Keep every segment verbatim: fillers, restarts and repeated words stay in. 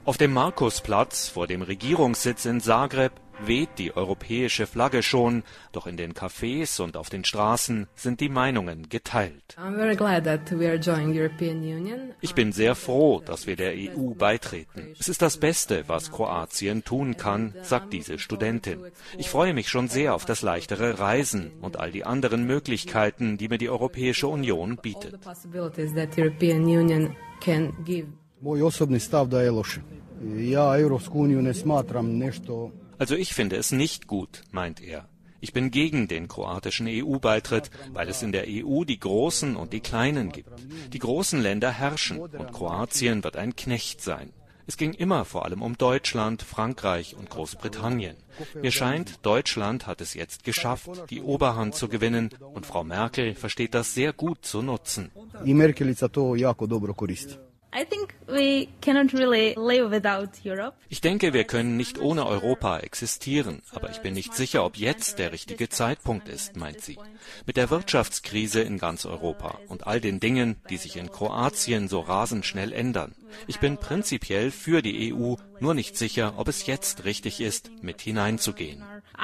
Auf dem Markusplatz vor dem Regierungssitz in Zagreb weht die europäische Flagge schon, doch in den Cafés und auf den Straßen sind die Meinungen geteilt. Ich bin sehr froh, dass wir der E U beitreten. Es ist das Beste, was Kroatien tun kann, sagt diese Studentin. Ich freue mich schon sehr auf das leichtere Reisen und all die anderen Möglichkeiten, die mir die Europäische Union bietet. Moj osobni stav da je loše. Ja Europsku uniju ne smatram nešto. Also ich finde es nicht gut, meint er. Ich bin gegen den kroatischen E U-Beitritt, weil es in der E U die Großen und die Kleinen gibt. Die großen Länder herrschen und Kroatien wird ein Knecht sein. Es ging immer vor allem um Deutschland, Frankreich und Großbritannien. Mir scheint, Deutschland hat es jetzt geschafft, die Oberhand zu gewinnen, und Frau Merkel versteht das sehr gut zu nutzen. I Merkelica to jako dobro koristi. Ich denke, wir können nicht ohne Europa existieren, aber ich bin nicht sicher, ob jetzt der richtige Zeitpunkt ist, meint sie. Mit der Wirtschaftskrise in ganz Europa und all den Dingen, die sich in Kroatien so rasend schnell ändern. Ich bin prinzipiell für die E U, nur nicht sicher, ob es jetzt richtig ist, mit hineinzugehen.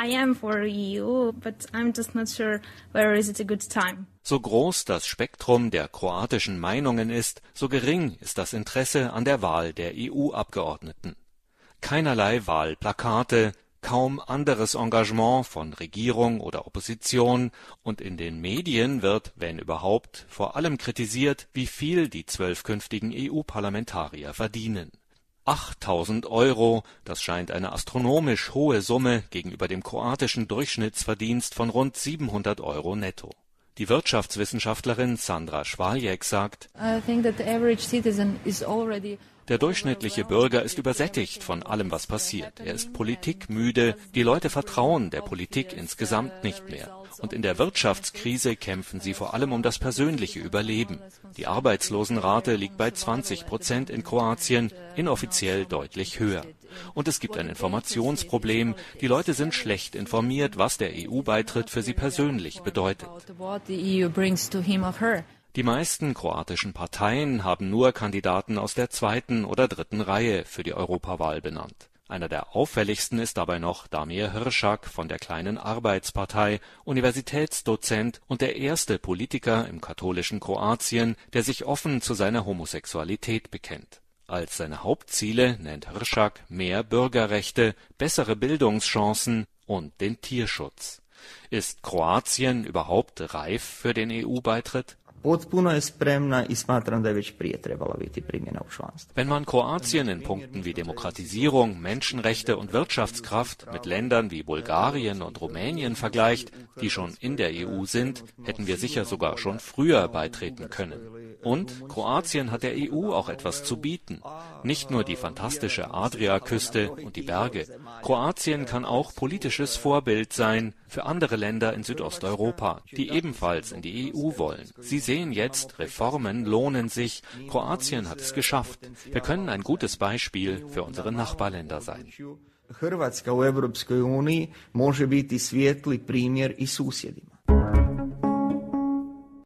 So groß das Spektrum der kroatischen Meinungen ist, so gering ist das Interesse an der Wahl der E U-Abgeordneten. Keinerlei Wahlplakate, kaum anderes Engagement von Regierung oder Opposition, und in den Medien wird, wenn überhaupt, vor allem kritisiert, wie viel die zwölf künftigen E U-Parlamentarier verdienen. achttausend Euro, das scheint eine astronomisch hohe Summe gegenüber dem kroatischen Durchschnittsverdienst von rund siebenhundert Euro netto. Die Wirtschaftswissenschaftlerin Sandra Schwaljek sagt, der durchschnittliche Bürger ist übersättigt von allem, was passiert. Er ist politikmüde, die Leute vertrauen der Politik insgesamt nicht mehr. Und in der Wirtschaftskrise kämpfen sie vor allem um das persönliche Überleben. Die Arbeitslosenrate liegt bei zwanzig Prozent in Kroatien, inoffiziell deutlich höher. Und es gibt ein Informationsproblem. Die Leute sind schlecht informiert, was der E U-Beitritt für sie persönlich bedeutet. Die meisten kroatischen Parteien haben nur Kandidaten aus der zweiten oder dritten Reihe für die Europawahl benannt. Einer der auffälligsten ist dabei noch Damir Hršak von der kleinen Arbeitspartei, Universitätsdozent und der erste Politiker im katholischen Kroatien, der sich offen zu seiner Homosexualität bekennt. Als seine Hauptziele nennt Hršak mehr Bürgerrechte, bessere Bildungschancen und den Tierschutz. Ist Kroatien überhaupt reif für den E U-Beitritt? Wenn man Kroatien in Punkten wie Demokratisierung, Menschenrechte und Wirtschaftskraft mit Ländern wie Bulgarien und Rumänien vergleicht, die schon in der E U sind, hätten wir sicher sogar schon früher beitreten können. Und Kroatien hat der E U auch etwas zu bieten. Nicht nur die fantastische Adriaküste und die Berge. Kroatien kann auch politisches Vorbild sein für andere Länder in Südosteuropa, die ebenfalls in die E U wollen. Sie sehen jetzt, Reformen lohnen sich. Kroatien hat es geschafft. Wir können ein gutes Beispiel für unsere Nachbarländer sein. Hrvatska u Europskoj uniji može biti svijetli primjer i susjedima.